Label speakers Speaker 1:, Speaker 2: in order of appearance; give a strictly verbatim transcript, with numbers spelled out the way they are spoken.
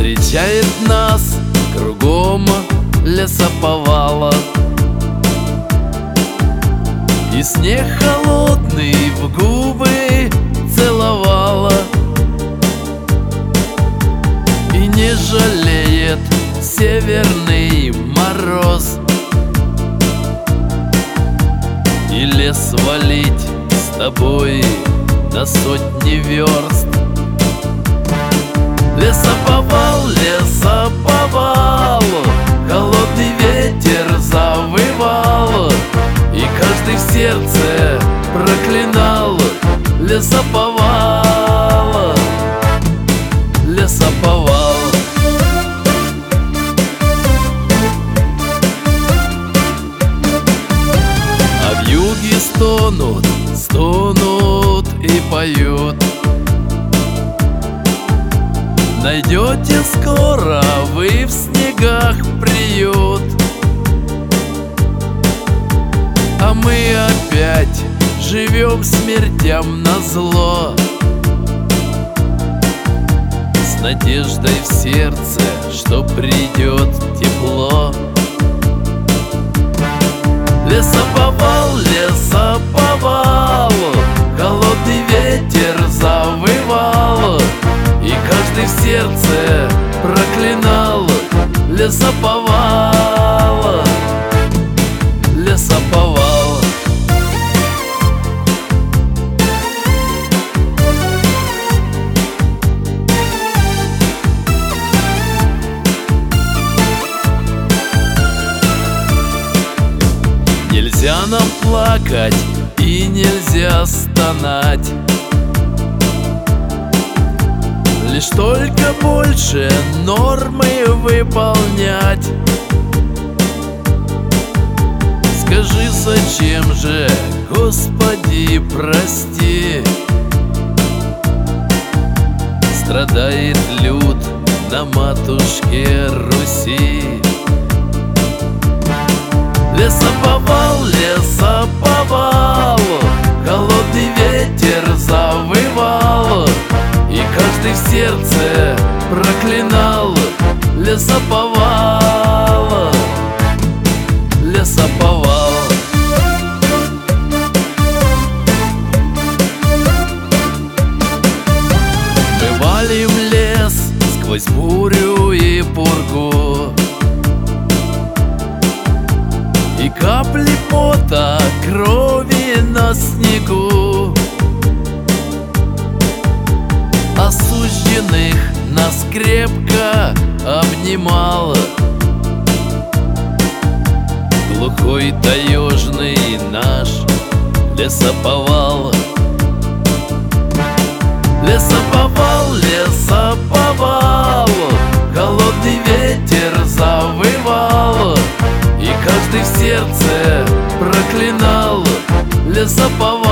Speaker 1: Встречает нас кругом лесоповала, и снег холодный в губы целовала, и не жалеет северный мороз, и лес валить с тобой на сотни верст. Лесоповал, лесоповал, холодный ветер завывал, и каждый в сердце проклинал лесоповал, лесоповал. А вьюги стонут, стонут и поют. Найдете скоро вы в снегах приют, а мы опять живем смертям назло, с надеждой в сердце, что придет тепло. Лесоповал, лесоповал, холодный ветер завывал, и каждый в сердце проклинал лесоповал, лесоповал. Нельзя нам плакать и нельзя стонать, лишь только больше нормы выполнять. Скажи, зачем же, Господи, прости, страдает люд на матушке Руси. Лесоповал, лесоповал, холодный ветер завывал, и каждый в сердце проклинал лесоповал, лесоповал. Мы валим лес сквозь бурю и пургу, и капли пота, крови на снегу. Осужденных нас крепко обнимал глухой таежный наш лесоповал. Лесоповал, лесоповал, холодный ветер завывал, и каждый в сердце проклинал лесоповал.